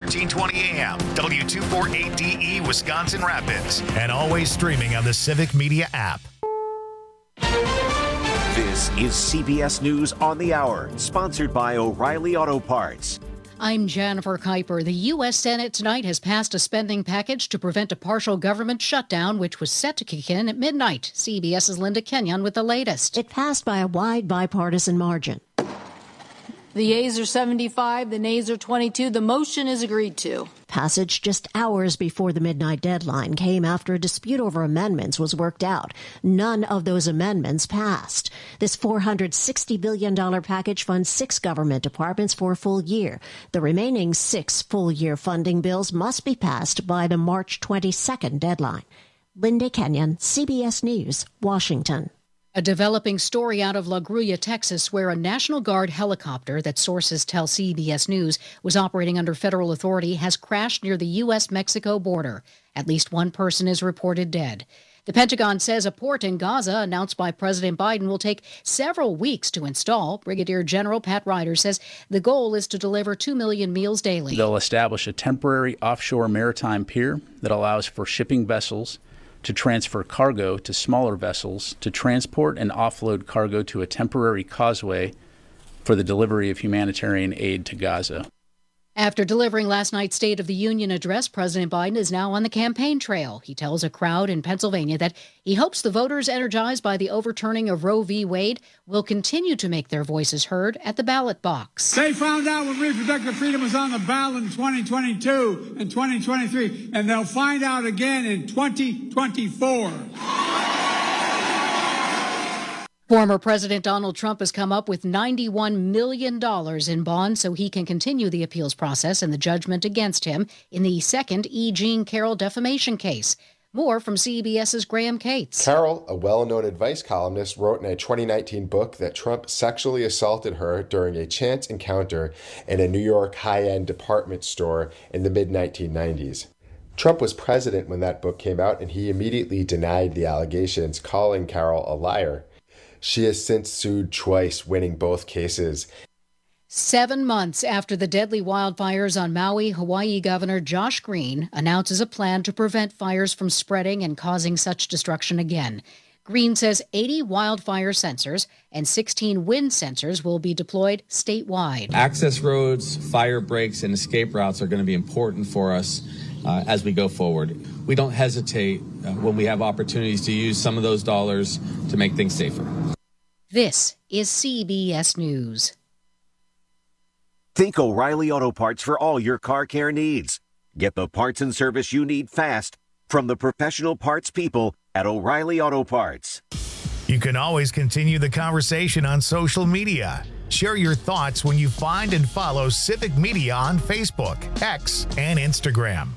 1420 AM, W248DE Wisconsin Rapids, and always streaming on the Civic Media app. This is CBS News on the Hour, sponsored by O'Reilly Auto Parts. I'm Jennifer Kuiper. The U.S. Senate tonight has passed a spending package to prevent a partial government shutdown, which was set to kick in at midnight. CBS's Linda Kenyon with the latest. It passed by a wide bipartisan margin. The yeas are 75, the nays are 22. The motion is agreed to. Passage just hours before the midnight deadline came after a dispute over amendments was worked out. None of those amendments passed. This $460 billion package funds 6 government departments for a full year. The remaining 6 full-year funding bills must be passed by the March 22nd deadline. Linda Kenyon, CBS News, Washington. A developing story out of La Grulla, Texas, where a National Guard helicopter that sources tell CBS News was operating under federal authority has crashed near the U.S.-Mexico border. At least one person is reported dead. The Pentagon says a port in Gaza announced by President Biden will take several weeks to install. Brigadier General Pat Ryder says the goal is to deliver 2 million meals daily. They'll establish a temporary offshore maritime pier that allows for shipping vessels to transfer cargo to smaller vessels, to transport and offload cargo to a temporary causeway for the delivery of humanitarian aid to Gaza. After delivering last night's State of the Union address, President Biden is now on the campaign trail. He tells a crowd in Pennsylvania that he hopes the voters energized by the overturning of Roe v. Wade will continue to make their voices heard at the ballot box. They found out when reproductive freedom was on the ballot in 2022 and 2023, and they'll find out again in 2024. Former President Donald Trump has come up with $91 million in bonds so he can continue the appeals process and the judgment against him in the second E. Jean Carroll defamation case. More from CBS's Graham Cates. Carroll, a well-known advice columnist, wrote in a 2019 book that Trump sexually assaulted her during a chance encounter in a New York high-end department store in the mid-1990s. Trump was president when that book came out, and he immediately denied the allegations, calling Carroll a liar. She has since sued twice, winning both cases. 7 months after the deadly wildfires on Maui, Hawaii Governor Josh Green announces a plan to prevent fires from spreading and causing such destruction again. Green says 80 wildfire sensors and 16 wind sensors will be deployed statewide. Access roads, fire breaks, and escape routes are going to be important for us as we go forward. We don't hesitate when we have opportunities to use some of those dollars to make things safer. This is CBS News. Think O'Reilly Auto Parts for all your car care needs. Get the parts and service you need fast from the professional parts people at O'Reilly Auto Parts. You can always continue the conversation on social media. Share your thoughts when you find and follow Civic Media on Facebook, X, and Instagram.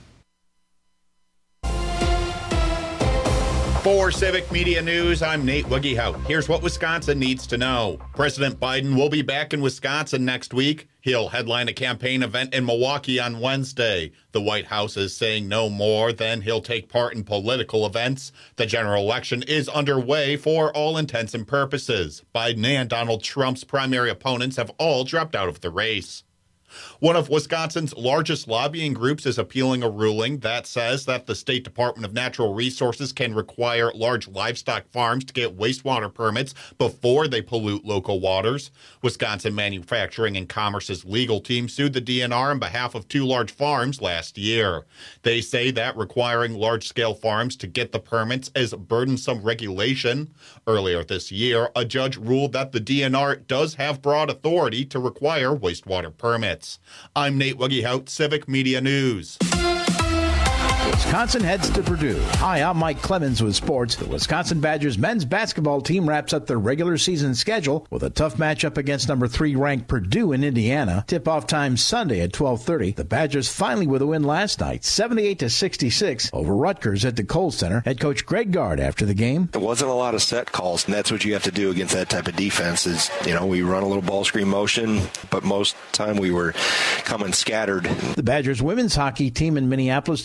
For Civic Media News, I'm Nate Wiggyhout. Here's what Wisconsin needs to know. President Biden will be back in Wisconsin next week. He'll headline a campaign event in Milwaukee on Wednesday. The White House is saying no more than he'll take part in political events. The general election is underway for all intents and purposes. Biden and Donald Trump's primary opponents have all dropped out of the race. One of Wisconsin's largest lobbying groups is appealing a ruling that says that the State Department of Natural Resources can require large livestock farms to get wastewater permits before they pollute local waters. Wisconsin Manufacturing and Commerce's legal team sued the DNR on behalf of 2 large farms last year. They say that requiring large-scale farms to get the permits is burdensome regulation. Earlier this year, a judge ruled that the DNR does have broad authority to require wastewater permits. I'm Nate Wiggyhout, Civic Media News. Wisconsin heads to Purdue. Hi, I'm Mike Clemens with sports. The Wisconsin Badgers men's basketball team wraps up their regular season schedule with a tough matchup against number 3 ranked Purdue in Indiana. Tip-off time Sunday at 12:30. The Badgers finally with a win last night, 78-66 over Rutgers at the Kohl Center. Head coach Greg Gard after the game. There wasn't a lot of set calls, and that's what you have to do against that type of defense is, we run a little ball screen motion, but most time we were coming scattered. The Badgers women's hockey team in Minneapolis to face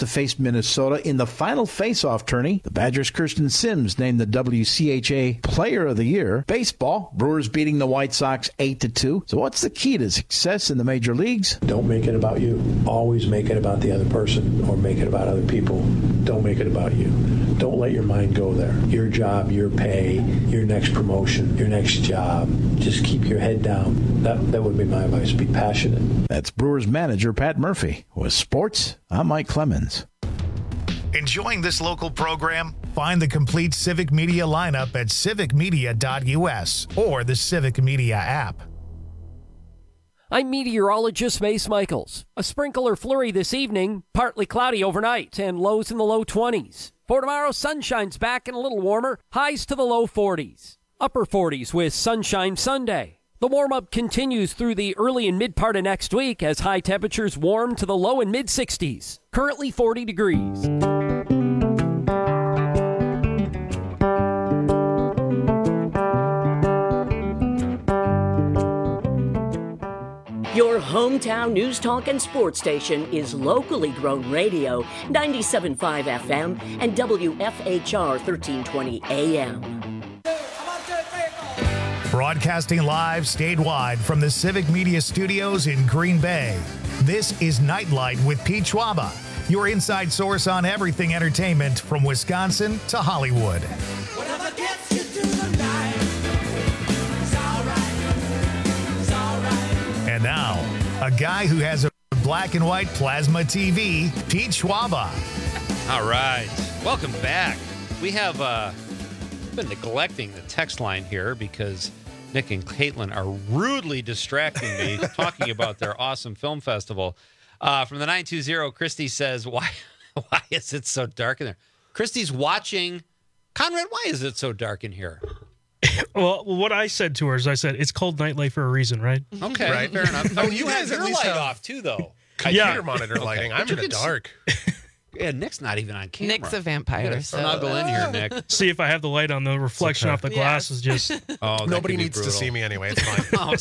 Minnesota in the final face-off tourney. The Badgers' Kirsten Sims named the WCHA Player of the Year. Baseball, Brewers beating the White Sox 8-2. So what's the key to success in the major leagues? Don't make it about you. Always make it about the other person or make it about other people. Don't make it about you. Don't let your mind go there. Your job, your pay, your next promotion, your next job. Just keep your head down. That would be my advice. Be passionate. That's Brewers manager Pat Murphy. With sports, I'm Mike Clemens. Enjoying this local program? Find the complete Civic Media lineup at civicmedia.us or the Civic Media app. I'm meteorologist Mace Michaels. A sprinkle or flurry this evening, partly cloudy overnight, and lows in the low 20s. For tomorrow, sunshine's back and a little warmer, highs to the low 40s. Upper 40s with sunshine Sunday. The warm-up continues through the early and mid part of next week as high temperatures warm to the low and mid-60s. Currently 40 degrees. Your hometown news, talk, and sports station is locally grown radio, 97.5 FM and WFHR 1320 AM. Broadcasting live statewide from the Civic Media Studios in Green Bay. This is Nightlight with Pete Schwaba, your inside source on everything entertainment from Wisconsin to Hollywood. Whatever gets you through the night, it's all right. And now, a guy who has a black and white plasma TV, Pete Schwaba. All right. Welcome back. We have been neglecting the text line here because Nick and Caitlin are rudely distracting me talking about their awesome film festival. From the 920, Christy says, why is it so dark in there? Christy's watching. Conrad, why is it so dark in here? Well, what I said to her is it's called Nightlight for a reason, right? Okay, right. Fair enough. Oh, you guys at least light off, too, though. Computer monitor lighting. I'm in the dark. Yeah, Nick's not even on camera. Nick's a vampire. Snuggle in here, Nick. See, if I have the light on, the reflection off the glass is just... Oh, nobody needs to see me anyway. It's fine. Oh,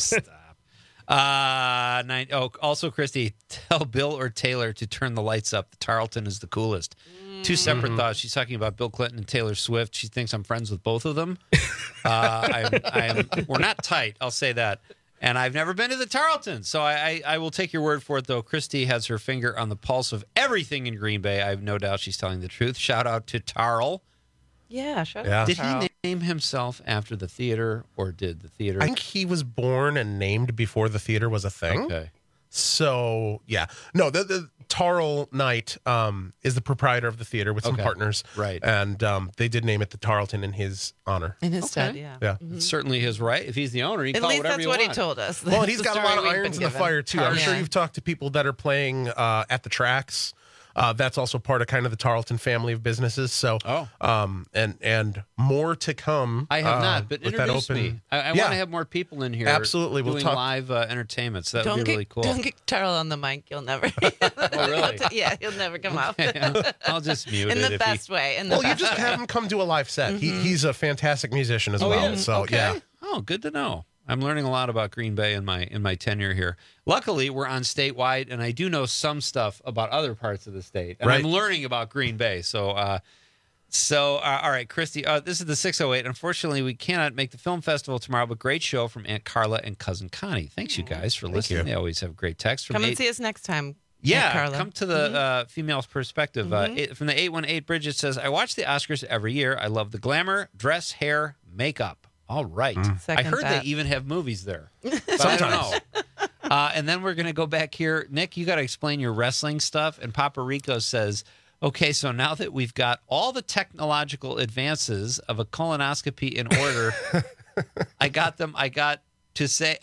stop. Also, Christy, tell Bill or Taylor to turn the lights up. The Tarleton is the coolest. Two separate thoughts. She's talking about Bill Clinton and Taylor Swift. She thinks I'm friends with both of them. We're not tight, I'll say that. And I've never been to the Tarleton, so I will take your word for it, though. Christy has her finger on the pulse of everything in Green Bay. I have no doubt she's telling the truth. Shout out to Tarl. Yeah, shout out to Tarl. Did he name himself after the theater, or did the theater? I think he was born and named before the theater was a thing. Okay. So, yeah. No, the Tarl Knight is the proprietor of the theater with some partners. Right. And they did name it the Tarleton in his honor. In his stead, yeah. Mm-hmm. It's certainly his right. If he's the owner, he can call it whatever you want. At least that's what he told us. Well, and he's got a lot of irons in the fire, too. I'm sure you've talked to people that are playing at the tracks. That's also part of kind of the Tarleton family of businesses. So, and more to come. I have not, but introduce me. I want to have more people in here. Absolutely, we'll talk live entertainment. So that would be really cool. Don't get Tarl on the mic. You'll never. Oh, really? Yeah, he'll never come up. I'll just mute it in the best way. Well, you just have him come do a live set. Mm-hmm. He's a fantastic musician as well. So yeah. Oh, good to know. I'm learning a lot about Green Bay in my tenure here. Luckily, we're on statewide, and I do know some stuff about other parts of the state. And I'm learning about Green Bay. So, all right, Christy, this is the 608. Unfortunately, we cannot make the film festival tomorrow, but great show from Aunt Carla and Cousin Connie. Thanks, you guys, for listening. They always have great texts. Come and see us next time. Yeah, Carla. Come to the female's perspective. From the 818, Bridget says, I watch the Oscars every year. I love the glamour, dress, hair, makeup. All right. I heard they even have movies there. But I don't know. And then we're going to go back here. Nick, you got to explain your wrestling stuff. And Papa Rico says, okay, so now that we've got all the technological advances of a colonoscopy in order, I got to say,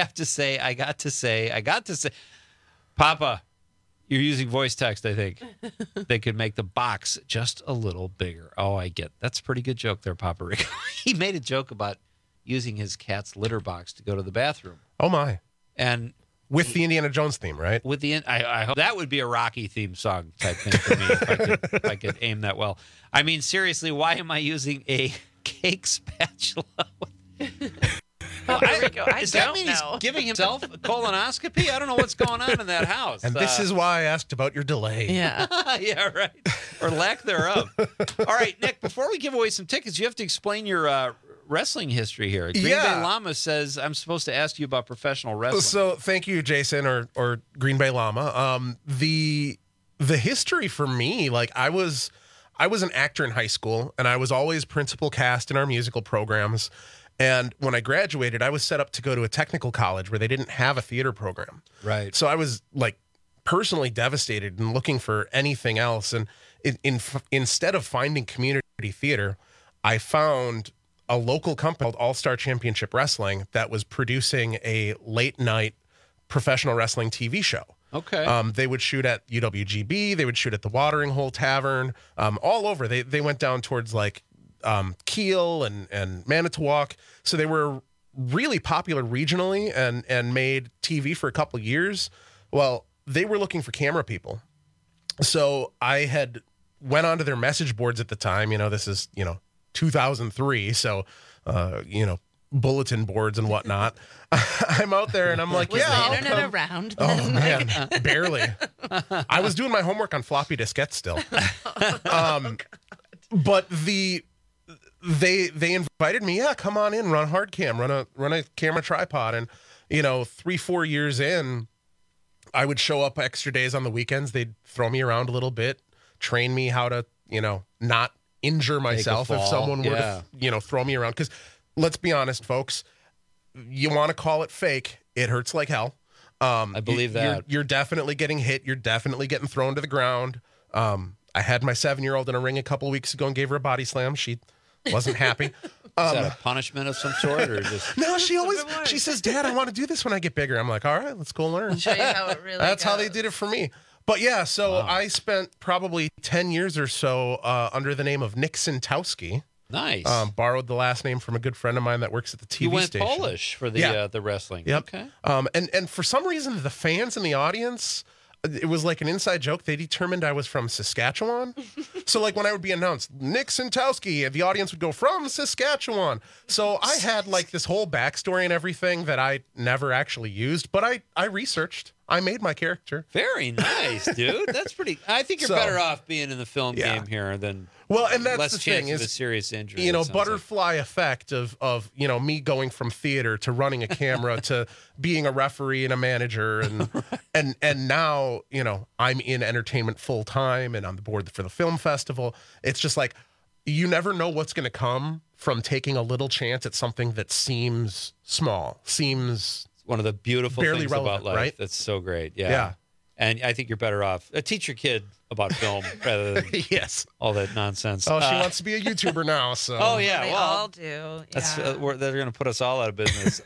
Papa, you're using voice text, I think. They could make the box just a little bigger. Oh, I get. That's a pretty good joke there, Papa Rico. He made a joke about using his cat's litter box to go to the bathroom. Oh, my. And with the Indiana Jones theme, right? With the I hope that would be a Rocky theme song type thing for me if I could aim that well. I mean, seriously, why am I using a cake spatula? Does that mean he's giving himself a colonoscopy? I don't know what's going on in that house. And this is why I asked about your delay. Yeah. Yeah, right. Or lack thereof. All right, Nick, before we give away some tickets, you have to explain your wrestling history here. Green Bay Llama says I'm supposed to ask you about professional wrestling. So thank you, Jason, or Green Bay Llama. The history for me, like I was an actor in high school, and I was always principal cast in our musical programs. And when I graduated, I was set up to go to a technical college where they didn't have a theater program. Right. So I was like personally devastated and looking for anything else. And instead of finding community theater, I found a local company called All-Star Championship Wrestling that was producing a late night professional wrestling TV show. Okay. They would shoot at UWGB. They would shoot at the Watering Hole Tavern, all over. They went down towards like Kiel and Manitowoc. So they were really popular regionally and made TV for a couple of years. Well, they were looking for camera people. So I had went onto their message boards at the time. This is, 2003. So, bulletin boards and whatnot. I'm out there and I'm like, was the internet around? Oh man, barely. I was doing my homework on floppy diskettes still. But they invited me. Yeah, come on in, run hard cam, run a camera tripod, and 3-4 years in, I would show up extra days on the weekends. They'd throw me around a little bit, train me how to not injure myself if someone were to throw me around. Because let's be honest, folks, you want to call it fake, it hurts like hell. I believe that. You're definitely getting hit. You're definitely getting thrown to the ground. I had my 7-year-old in a ring a couple of weeks ago and gave her a body slam. She wasn't happy. Is that a punishment of some sort, or just? No, she says, "Dad, I want to do this when I get bigger." I'm like, "All right, let's go learn." Show you how it really That's goes. how they did it for me. But yeah, so wow. I spent probably 10 years or so under the name of Nick Sintowski. Nice. Borrowed the last name from a good friend of mine that works at the TV you went station. Polish for the wrestling. Yep. Okay. And for some reason, the fans in the audience, it was like an inside joke. They determined I was from Saskatchewan. So like when I would be announced, Nick Sintowski, the audience would go, from Saskatchewan. So I had like this whole backstory and everything that I never actually used, but I researched. I made my character. Very nice, dude. That's pretty. I think you're better off being in the film game here than and that's less the chance thing of is a serious injury. Butterfly effect of me going from theater to running a camera to being a referee and a manager and now I'm in entertainment full time and on the board for the film festival. It's just like you never know what's going to come from taking a little chance at something that seems small, seems one of the beautiful barely things relevant, about life. right? That's so great. Yeah. And I think you're better off. Teach your kid about film rather than yes, all that nonsense. Oh, she wants to be a YouTuber now. So They all do. That's they're going to put us all out of business.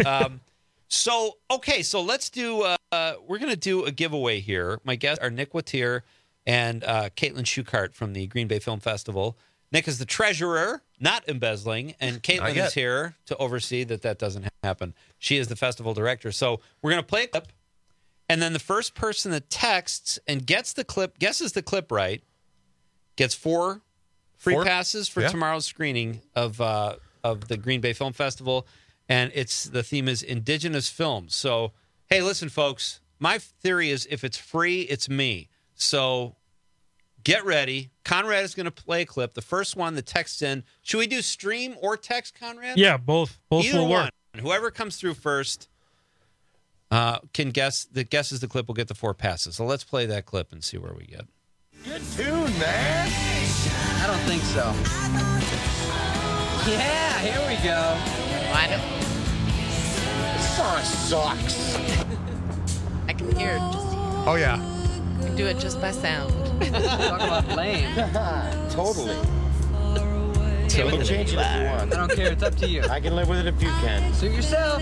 So let's do. We're going to do a giveaway here. My guests are Nick Wattier and Caitlin Schuchart from the Green Bay Film Festival. Nick is the treasurer, not embezzling, and Caitlin is here to oversee that doesn't happen. She is the festival director. So we're going to play a clip, and then the first person that texts and guesses the clip right, gets 4 free passes for tomorrow's screening of the Green Bay Film Festival, and the theme is Indigenous films. So, hey, listen, folks, my theory is if it's free, it's me. So get ready. Conrad is going to play a clip. The first one that texts in. Should we do stream or text, Conrad? Yeah, both Either will work. one. Whoever comes through first can guesses the clip will get the 4 passes. So let's play that clip and see where we get. Good tune, man. I don't think so. Yeah, here we go. This song sucks. I can hear it. Oh yeah. You can do it just by sound. Talk about lame. Totally. So We can change it if you want. I don't care. It's up to you. I can live with it if you can. Suit yourself.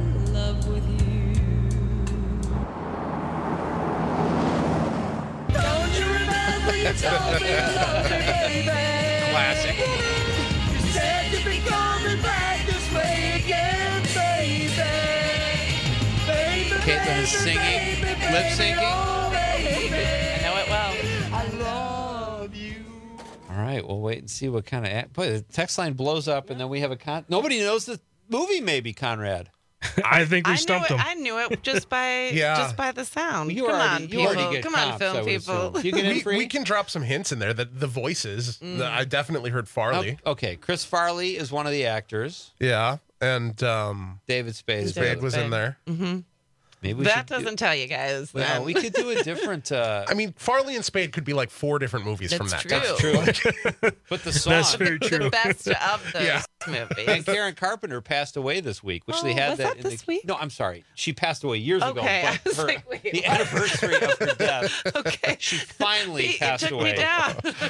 Don't you remember you told me you loved me, baby? Classic. You said you'd be coming back this way again, baby. Caitlin is singing, lip syncing. I know it well. I love you. All right, we'll wait and see what kind of. Boy, the text line blows up, and then we have nobody knows the movie. Maybe Conrad. I think we stumped him. I knew it just by the sound. You Come already, on, you already people. get Come on, comps, film I would people. assume. You get in free? We can drop some hints in there. The voices. I definitely heard Farley. Okay, Chris Farley is one of the actors. Yeah, and David Spade. Spade was in there. Mm-hmm. Maybe that doesn't tell you guys. Well, we could do a different. I mean, Farley and Spade could be like 4 different movies from that. That's true. But the song. That's very true. The best of those movies. And Karen Carpenter passed away this week, which they had was that that this week? No, I'm sorry. She passed away years ago. Okay, I But was like, wait, the what? anniversary of her death. Okay. She finally It passed took away. me down.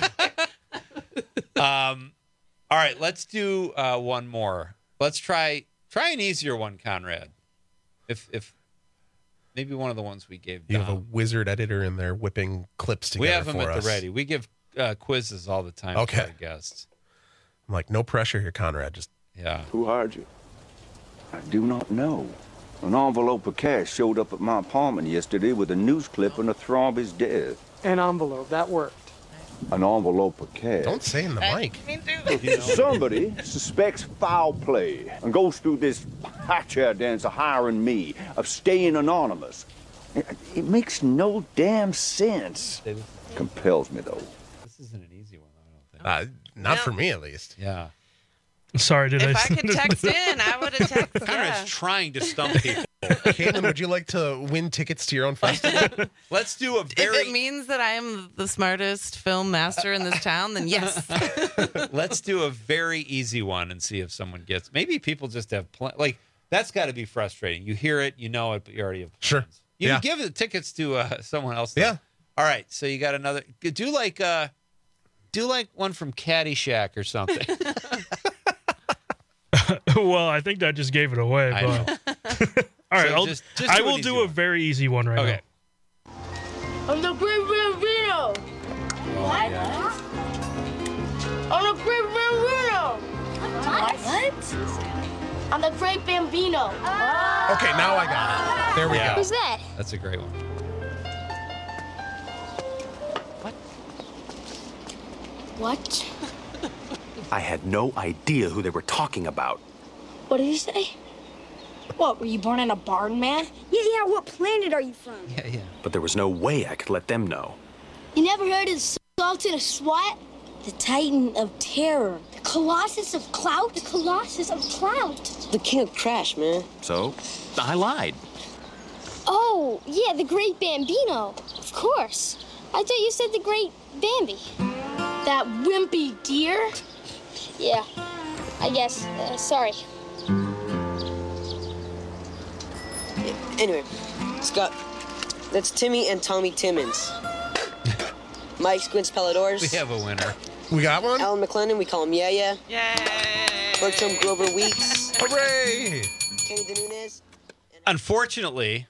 All right, let's do one more. Let's try an easier one, Conrad. If maybe one of the ones we gave. You have a wizard editor in there whipping clips together. We have them for at us. the ready. We give quizzes all the time to Okay. our guests. I'm like, no pressure here, Conrad. Just Who hired you? I do not know. An envelope of cash showed up at my apartment yesterday with a news clip and a threat of his death. An envelope, that worked. An envelope of cash. Don't say in the mic. If somebody suspects foul play and goes through this high chair dance of hiring me, of staying anonymous, it makes no damn sense. Compels me, though. This isn't an easy one, I don't think. Not for me, at least. Yeah. Sorry, did If I could text in, I would have texted. Conrad's trying to stump people. Caitlin, would you like to win tickets to your own festival? Let's do a If very. it means that I am the smartest film master in this town, then yes. Let's do a very easy one and see if someone gets. Maybe people just have like that's got to be frustrating. You hear it, you know it, but you already have plans. Sure. You Yeah. can give the tickets to someone else. Yeah. All right. So you got another. Do like one from Caddyshack or something. Well, I think that just gave it away. I But all right, So I'll, just I do will an do easy a one. very easy one right Okay. I'm the Great Bambino. What? I'm the Great Bambino. What? I'm the Great Bambino. Okay, now I got it. There we Yeah. go. Who's that? That's a great one. What? I had no idea who they were talking about. What did he say? What, were you born in a barn, man? Yeah, what planet are you from? Yeah. But there was no way I could let them know. You never heard of Sultan of Swat? The Titan of Terror. The Colossus of Clout? The Colossus of Clout. The King of Crash, man. So, I lied. Oh, yeah, the Great Bambino. Of course. I thought you said the Great Bambi. That wimpy deer? Yeah, I guess. Sorry. Anyway, Scott, that's Timmy and Tommy Timmons. Mike Squints Pelladors. We have a winner. We got one? Alan McLennan, we call him Yeah. Yay! Bertram Grover Weeks. Hooray! Kenny DeNunez. Unfortunately,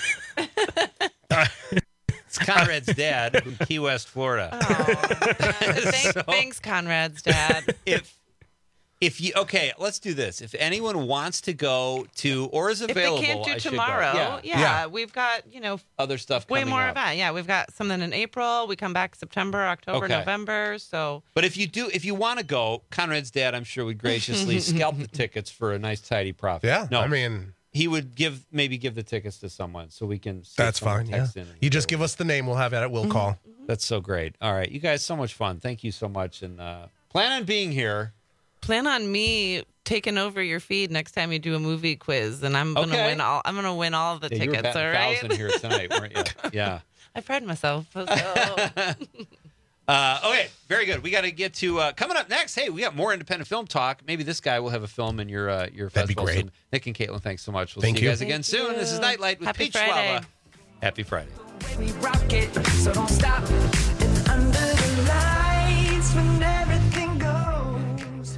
it's Conrad's dad from Key West, Florida. Thanks, Conrad's dad. If you let's do this. If anyone wants to go to or is available, If they can't do I should go. tomorrow, Yeah. we've got Other stuff way coming more up. event. Yeah, we've got something in April. We come back September, October, Okay. November. So But if you want to go, Conrad's dad, I'm sure would graciously scalp the tickets for a nice tidy profit. Yeah, no, I mean, he would give the tickets to someone so we can. That's fine. Yeah. Text in. You just give us the name. We'll have it. We'll call. That's so great. All right, you guys, so much fun. Thank you so much, and plan on being here. plan on me taking over your feed next time you do a movie quiz, and I'm gonna win all. I'm gonna win all of the You were tickets. batting All right. 1,000 here tonight, weren't you? Yeah. I pride myself. So. Okay, very good. We got to get to coming up next. Hey, we got more independent film talk. Maybe this guy will have a film in your festival. That'd be great. So Nick and Caitlin, thanks so much. We'll Thank see you you. guys again soon. This is Nightlight with Happy Pete Friday. Schwaba. Happy Friday. We rock it, so don't stop. And under the lights when everything goes.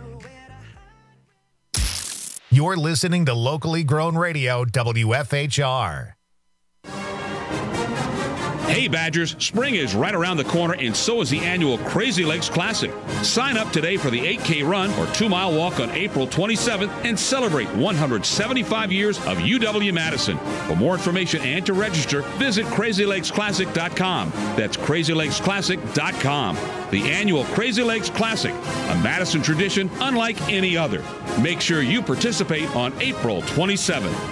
You're listening to locally grown radio, WFHR. Hey, Hey Badgers, spring is right around the corner and so is the annual Crazy Lakes Classic. Sign up today for the 8K run or 2-mile walk on April 27th and celebrate 175 years of UW-Madison. For more information and to register, visit CrazyLakesClassic.com. That's CrazyLakesClassic.com. The annual Crazy Lakes Classic, a Madison tradition unlike any other. Make sure you participate on April 27th.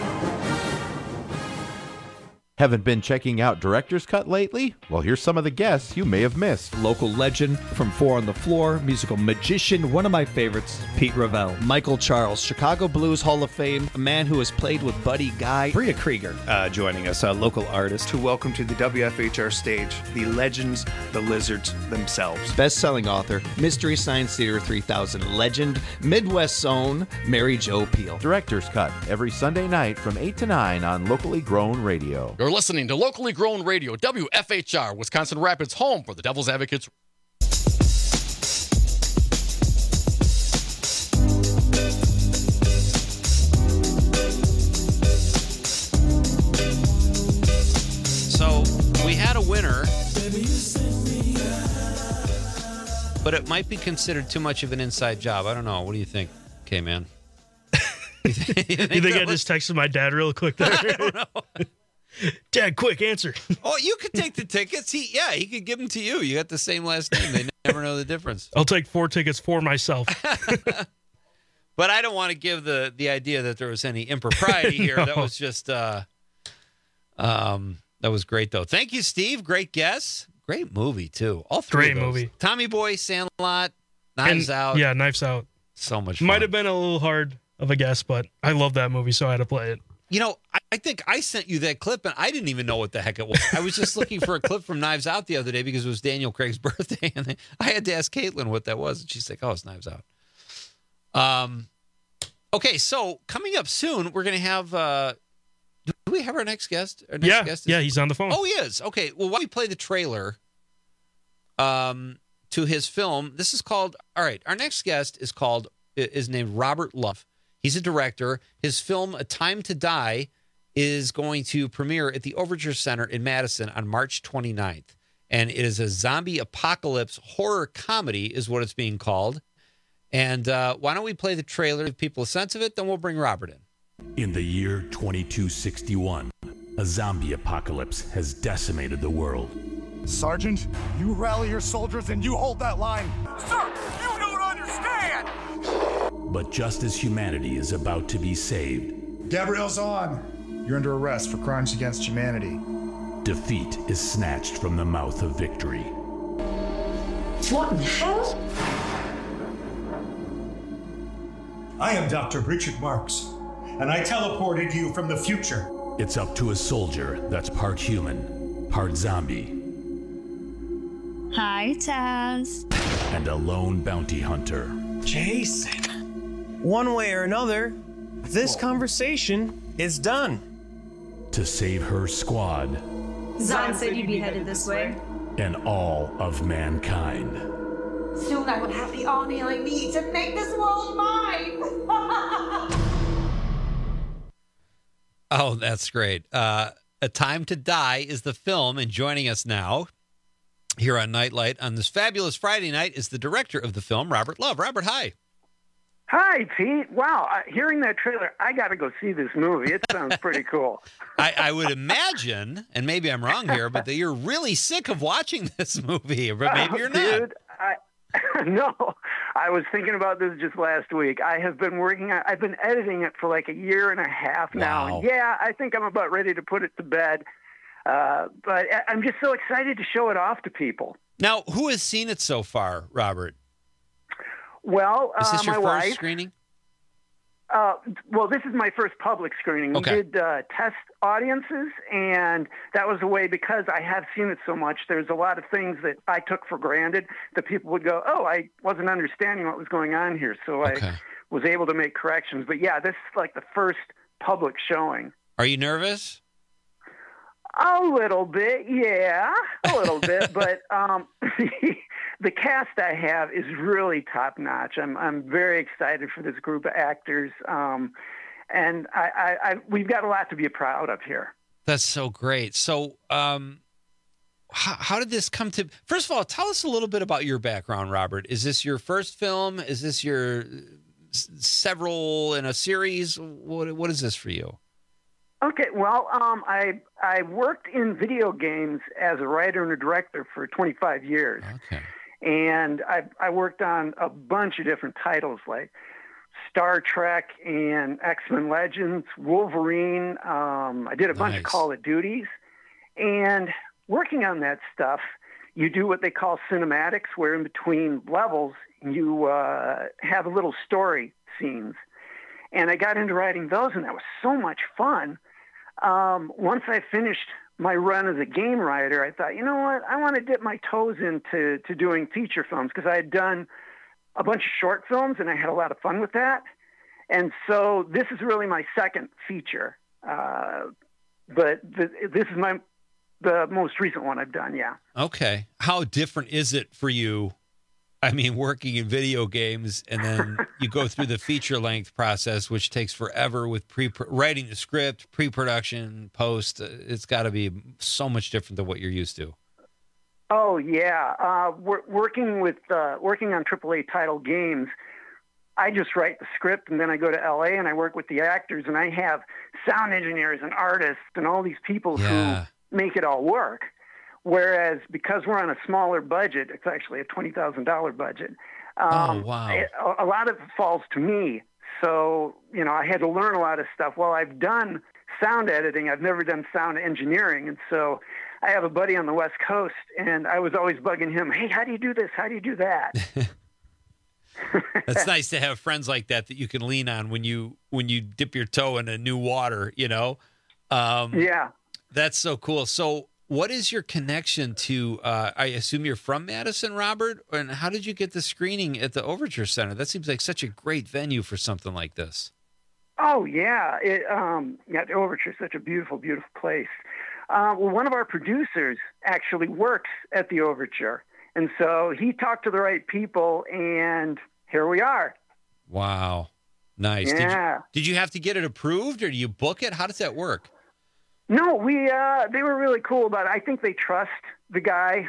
Haven't been checking out Director's Cut lately? Well, here's some of the guests you may have missed. Local legend from Four on the Floor, musical magician, one of my favorites, Pete Ravel. Michael Charles, Chicago Blues Hall of Fame, a man who has played with Buddy Guy. Bria Krieger joining us, a local artist. To welcome to the WFHR stage, the legends, the lizards themselves. Best-selling author, Mystery Science Theater 3000 legend, Midwest's own, Mary Jo Peil. Director's Cut, every Sunday night from 8 to 9 on Locally Grown Radio. You're listening to Locally Grown Radio, WFHR, Wisconsin Rapids, home for the Devil's Advocates. So we had a winner, but it might be considered too much of an inside job. I don't know. What do you think, K-Man? You think I just texted my dad real quick there? I don't know. Dad, quick, answer. Oh, you could take the tickets. He could give them to you. You got the same last name. They never know the difference. I'll take 4 tickets for myself. But I don't want to give the idea that there was any impropriety here. No. That was just that was great though. Thank you, Steve. Great guess. Great movie too. All three. Great of those. movie. Tommy Boy, Sandlot, Knives Out. Yeah, Knives Out. So much fun. Might have been a little hard of a guess, but I love that movie, so I had to play it. You know, I think I sent you that clip, and I didn't even know what the heck it was. I was just looking for a clip from Knives Out the other day because it was Daniel Craig's birthday, and I had to ask Caitlin what that was, and she's like, "Oh, it's Knives Out." Okay, so coming up soon, we're going to have. Do we have our next guest? Our next guest yeah, he's on the phone. Oh, he is. Okay, well, why don't we play the trailer to his film? This is called. All right, our next guest is named Robert Love. He's a director. His film, A Time to Die, is going to premiere at the Overture Center in Madison on March 29th. And it is a zombie apocalypse horror comedy is what it's being called. And why don't we play the trailer, give people a sense of it, then we'll bring Robert in. In the year 2261, a zombie apocalypse has decimated the world. Sergeant, you rally your soldiers and you hold that line. Sir, you don't understand! But just as humanity is about to be saved, Gabriel's on. You're under arrest for crimes against humanity. Defeat is snatched from the mouth of victory. What in hell? I am Dr. Richard Marks, and I teleported you from the future. It's up to a soldier that's part human, part zombie, Hi, Taz. and a lone bounty hunter. Jason, one way or another, this conversation is done. To save her squad Zahn said you'd be headed this way. and all of mankind. Soon I will have the army I need to make this world mine! Oh, that's great. A Time to Die is the film, and joining us now here on Nightlight on this fabulous Friday night is the director of the film, Robert Love. Robert, hi. Hi, Pete. Wow, hearing that trailer, I got to go see this movie. It sounds pretty cool. I would imagine, and maybe I'm wrong here, but that you're really sick of watching this movie, but maybe you're not. Dude, no, I was thinking about this just last week. I've been editing it for like a year and a half now. Wow. And yeah, I think I'm about ready to put it to bed. But I'm just so excited to show it off to people. Now, who has seen it so far, Robert? Well, is this your my first wife. screening? Well, this is my first public screening. Okay. We did test audiences, and that was the way because I have seen it so much. There's a lot of things that I took for granted that people would go, oh, I wasn't understanding what was going on here. So I was able to make corrections. But yeah, this is like the first public showing. Are you nervous? A little bit, yeah, a little bit. But the cast I have is really top notch. I'm very excited for this group of actors, and we've got a lot to be proud of here. That's so great. So, how did this come to? First of all, tell us a little bit about your background, Robert. Is this your first film? Is this your several in a series? What is this for you? Okay, well, I worked in video games as a writer and a director for 25 years. Okay. And I worked on a bunch of different titles like Star Trek and X-Men Legends, Wolverine. I did a bunch of Call of Duties. And working on that stuff, you do what they call cinematics, where in between levels you have little story scenes. And I got into writing those, and that was so much fun. Once I finished my run as a game writer, I thought, you know what, I want to dip my toes into doing feature films, because I had done a bunch of short films, and I had a lot of fun with that. And so this is really my second feature. But this is the most recent one I've done, yeah. Okay. How different is it for you? I mean, working in video games, and then you go through the feature-length process, which takes forever with writing the script, pre-production, post. It's got to be so much different than what you're used to. Oh, yeah. Working on AAA title games, I just write the script, and then I go to L.A. and I work with the actors, and I have sound engineers and artists and all these people who make it all work. Whereas because we're on a smaller budget, it's actually a $20,000 budget. Oh, wow. A lot of it falls to me. So, I had to learn a lot of stuff. Well, I've done sound editing. I've never done sound engineering. And so I have a buddy on the West Coast, and I was always bugging him, hey, how do you do this? How do you do that? It's nice to have friends like that you can lean on when you dip your toe in a new water, Yeah. That's so cool. So what is your connection to, I assume you're from Madison, Robert? And how did you get the screening at the Overture Center? That seems like such a great venue for something like this. Oh, yeah. The Overture is such a beautiful, beautiful place. Well, one of our producers actually works at the Overture. And so he talked to the right people, and here we are. Wow. Nice. Yeah. Did you have to get it approved, or do you book it? How does that work? No, they were really cool about it. I think they trust the guy,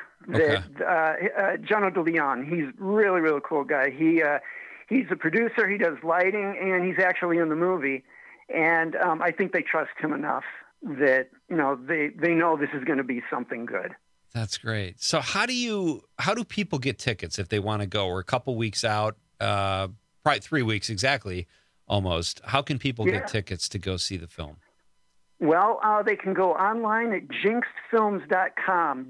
Jono De Leon. He's really, really cool guy. He's a producer. He does lighting, and he's actually in the movie. And I think they trust him enough that they know this is going to be something good. That's great. So how do people get tickets if they want to go? We're a couple weeks out, probably 3 weeks exactly, almost. How can people get tickets to go see the film? Well, they can go online at jinxedfilms.com,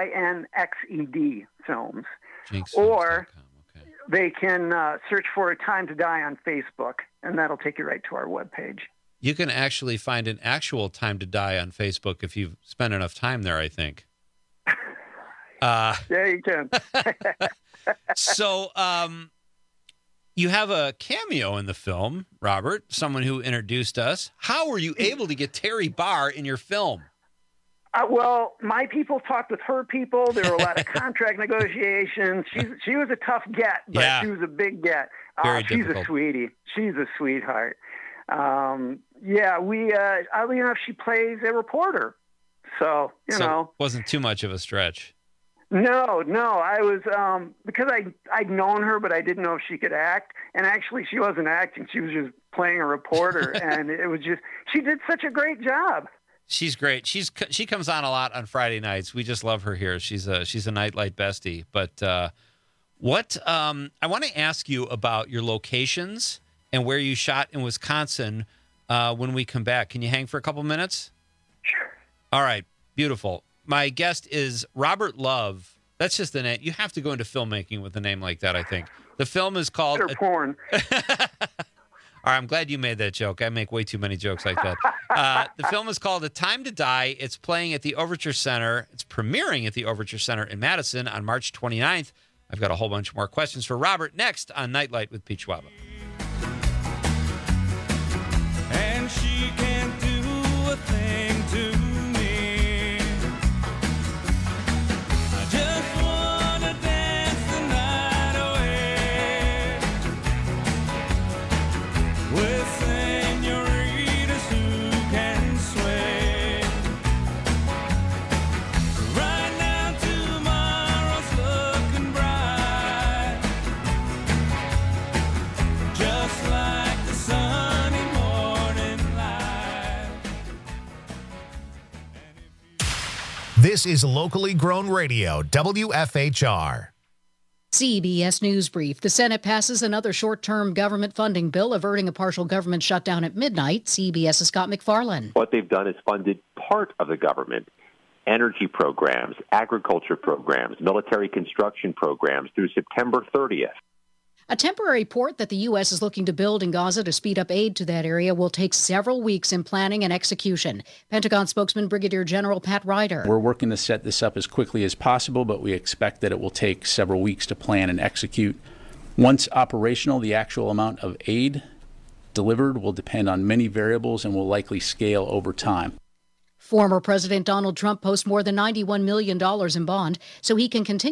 JYNXED films. Or they can search for A Time to Die on Facebook, and that'll take you right to our webpage. You can actually find an actual Time to Die on Facebook if you've spent enough time there, I think. Yeah, you can. So, you have a cameo in the film, Robert, someone who introduced us. How were you able to get Terry Barr in your film? Well, my people talked with her people. There were a lot of contract negotiations. She was a tough get, but she was a big get. She's a sweetie. She's a sweetheart. Oddly enough, she plays a reporter. So, you know. Wasn't too much of a stretch. No. I was, because I'd known her, but I didn't know if she could act. And actually, she wasn't acting. She was just playing a reporter. And it was just, she did such a great job. She's great. She comes on a lot on Friday nights. We just love her here. She's a Nightlight bestie. But I want to ask you about your locations and where you shot in Wisconsin when we come back. Can you hang for a couple minutes? Sure. All right. Beautiful. My guest is Robert Love. That's just the name. You have to go into filmmaking with a name like that, I think. The film is called... porn. All right, I'm glad you made that joke. I make way too many jokes like that. The film is called A Time to Die. It's playing at the Overture Center. It's premiering at the Overture Center in Madison on March 29th. I've got a whole bunch more questions for Robert next on Nightlight with Pete Schwaba. And she can't do a thing to me. I just wanna dance the night away with senoritas who can sway. Right now This is locally grown radio, WFHR. CBS News Brief. The Senate passes another short-term government funding bill averting a partial government shutdown at midnight. CBS's Scott McFarland. What they've done is funded part of the government, energy programs, agriculture programs, military construction programs through September 30th. A temporary port that the U.S. is looking to build in Gaza to speed up aid to that area will take several weeks in planning and execution. Pentagon spokesman Brigadier General Pat Ryder. We're working to set this up as quickly as possible, but we expect that it will take several weeks to plan and execute. Once operational, the actual amount of aid delivered will depend on many variables and will likely scale over time. Former President Donald Trump posts more than $91 million in bond so he can continue